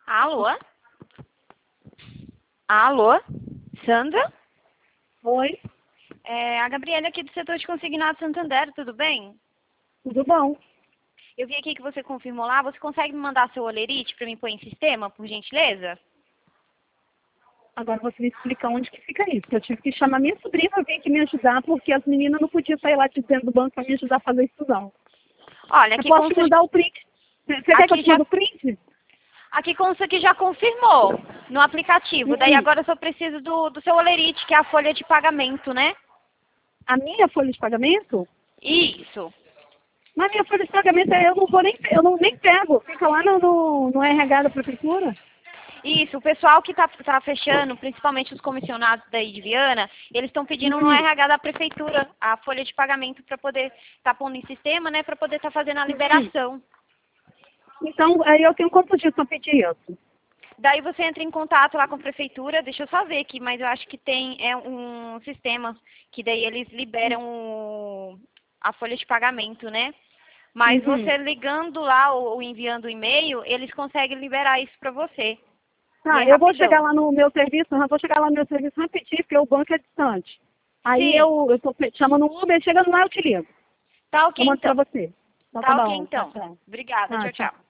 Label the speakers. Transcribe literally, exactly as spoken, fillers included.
Speaker 1: Alô? Alô? Sandra?
Speaker 2: Oi,
Speaker 1: É a Gabriela aqui do setor de consignado Santander, tudo bem?
Speaker 2: tudo bom?
Speaker 1: Eu vi aqui que você confirmou lá. Você consegue me mandar seu olerite para mim pôr em sistema, por gentileza?
Speaker 2: Agora você me explica onde que fica isso. Eu tive que chamar minha sobrinha para vir aqui me ajudar, porque as meninas não podiam sair lá de dentro do banco para me ajudar a fazer isso não.
Speaker 1: Olha,
Speaker 2: Eu
Speaker 1: aqui
Speaker 2: posso te
Speaker 1: consta,
Speaker 2: mandar o print. Você você quer que eu
Speaker 1: aqui
Speaker 2: te
Speaker 1: já,
Speaker 2: mande o print?
Speaker 1: aqui consta que já confirmou no aplicativo. Daí
Speaker 2: Hum,
Speaker 1: agora eu só preciso do, do seu olerite, que é a folha de pagamento, né?
Speaker 2: a minha folha de pagamento?
Speaker 1: Isso.
Speaker 2: Mas minha folha de pagamento eu não vou nem, eu não, nem pego. Fica lá no, no, no R H da prefeitura.
Speaker 1: Isso, o pessoal que está tá fechando, principalmente os comissionados daí de Viana, eles estão pedindo no
Speaker 2: Hum,
Speaker 1: R H da prefeitura a folha de pagamento para poder estar pondo em sistema, né, para poder estar fazendo a
Speaker 2: hum.
Speaker 1: liberação.
Speaker 2: Então, aí eu tenho como podia só pedir isso.
Speaker 1: Daí você entra em contato lá com a prefeitura, deixa eu só ver aqui, mas eu acho que tem é um sistema que daí eles liberam o- a folha de pagamento, né? Mas
Speaker 2: Uhum.
Speaker 1: você ligando lá ou, ou enviando o e-mail, eles conseguem liberar isso para você. E é
Speaker 2: Tá, eu vou chegar
Speaker 1: rapidão.
Speaker 2: lá no meu serviço, eu vou chegar lá no meu serviço rapidinho, porque o banco é distante. Aí
Speaker 1: Sim,
Speaker 2: eu, eu tô pe- chamando o Uber, chegando lá eu te ligo.
Speaker 1: tá ok
Speaker 2: Eu mando pra
Speaker 1: então.
Speaker 2: você. Então tá
Speaker 1: Tá ok
Speaker 2: bom, tchau,
Speaker 1: então.
Speaker 2: tchau.
Speaker 1: Obrigada,
Speaker 2: Ah,
Speaker 1: tchau,
Speaker 2: tchau.
Speaker 1: tchau.